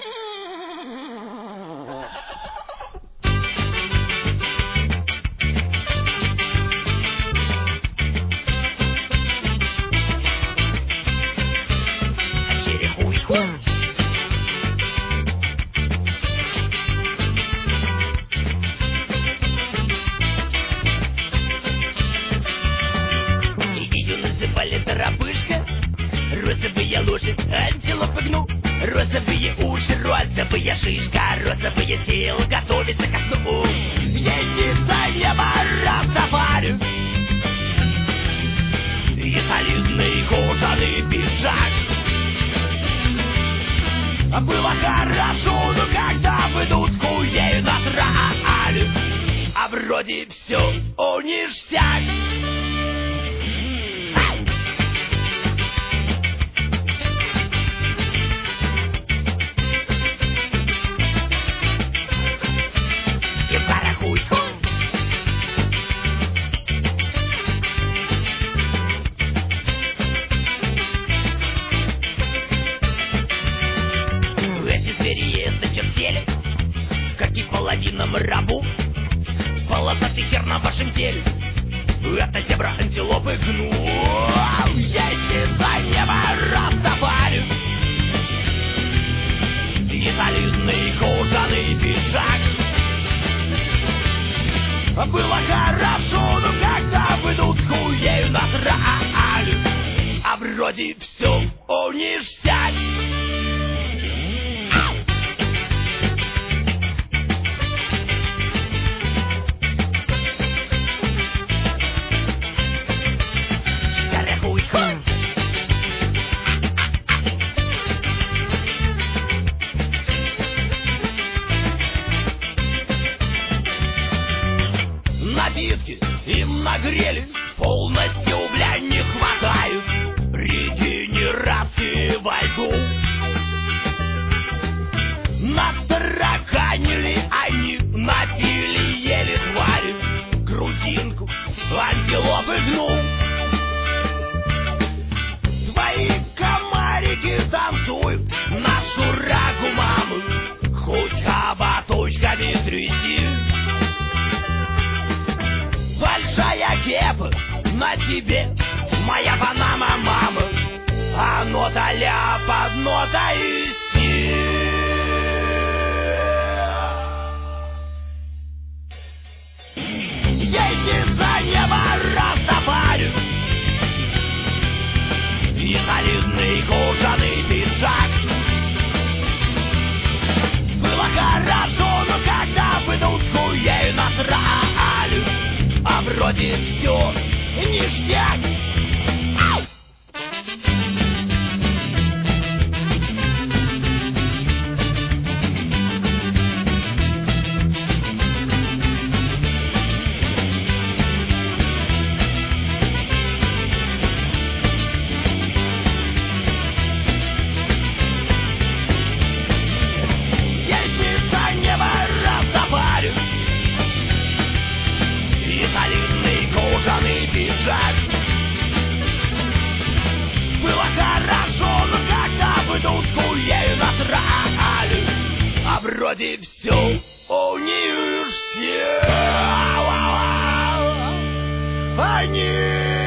Ее называли торопышка, розовые лужи, антилопы гну, розовые уши, розовая шишка, розовые силы, готовится ко сну. Единица неба Растафари и солидный кожаный пиджак. Было хорошо, но когда в дудку ею насрали, а вроде все ништяк. Как и половина рабу, полосатый хер на вашем теле. Это зебра, антилопы, гну. Если за небо Растафари и солидный кожаный пиджак. Было хорошо, но когда в дудку ею насрали, а вроде все ништяк. Напитки им нагрели, полностью, бля, не хватает регенерации во льду. Настараканили они, напили еле твари, грузинку, антилопы гну. Свои комарики танцуют нашу рагу маму, хоть хоботочками тряси. Большая кепа на тебе, моя панама, мама, а нота ля под нотой си. Едет за небо Растафари и солидный кожаный пиджак. Было хорошо, но когда в дудку ею насрали, а вроде все ништяк. Если за небо Растафари и солидный кожаный пиджак. Было хорошо, но когда в дудку ею насрали, а вроде все ништяк. Они